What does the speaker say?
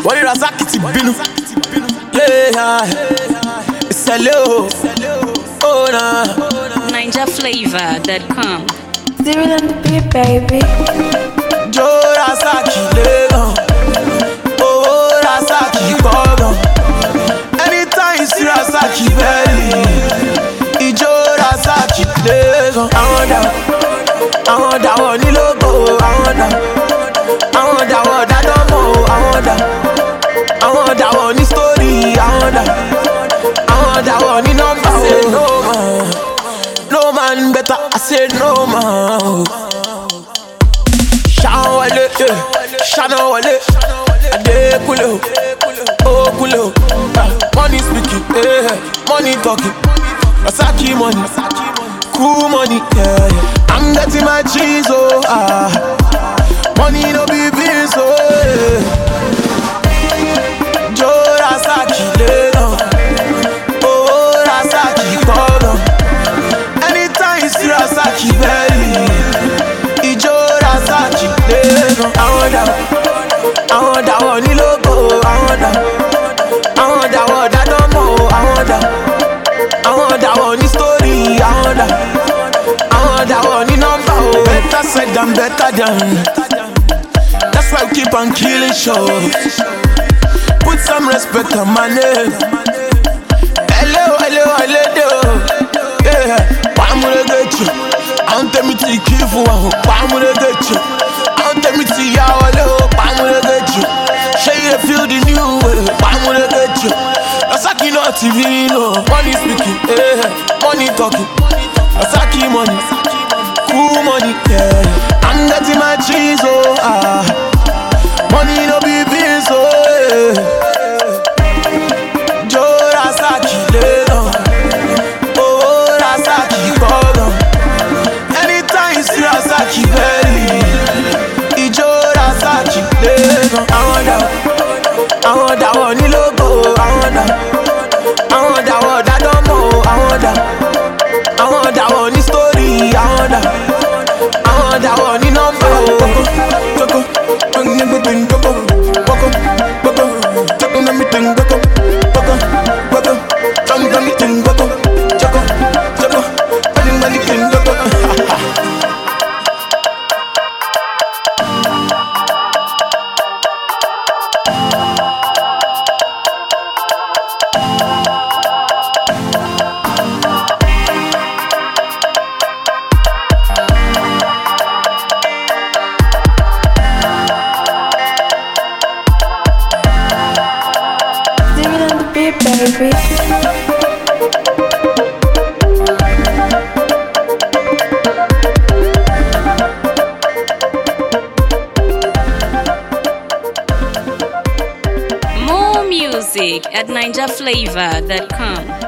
Wọ́n ní Razaki ti bínú. Ìṣẹ̀lẹ̀ o na. NinjaFlavor.com. Zero on the beat, baby. Jó Razaki lé gan. Owó Razaki pọ̀ gan. Anytime you see Razaki belly, ìjó Razaki lé gan. Àwọn dàwọ̀ ní lógo, àwọn dàwọ̀ dádọ́mọ̀, àwọn dàwọ̀ ní story, àwọn dàwọ̀ ní number. No man better, I say no man. Shana wale, Adekule, Okule, money speaking, money talking, Razaki money, cool money, yeah. I'm getting my cheese, oh money no be beans, oh Joe Razaki leno, oh Razaki kono. Anytime you see Razaki belly, ijo Razaki leno. Àwọn dàwọ̀ ní logo, àwọn dàwọ̀ dádọ́mọ̀, àwọn dàwọ̀ ní story, àwọn dàwọ̀ ní number. Better said than better than. That's why we keep on killing shows. Put some respect on my name. Hello, yeah. Why would I get you? I don't tell me to kill for one. Why would I get you? I don't tell me to yaw. Why would I get you? Show you feel the new way. Why would I get you? Razaki not TV, no. Money speaking, money talking. Razaki money, cool money, yeah. I'm getting my cheese, oh money no be beans, oh Joe Razaki leno, oh Razaki kono. Anytime you see Razaki belly, ijo Razaki leno. Àwọn dàwọ̀ ní logo, àwọn dàwọ̀ dádọ́mọ̀, àwọn dàwọ̀ ní story, àwọn dàwọ̀ ní number. Joko, everything Joko, Joko, everything Joko, everything Joko, everything Joko. Zero on the beat, baby. More music at NinjaFlavor.com.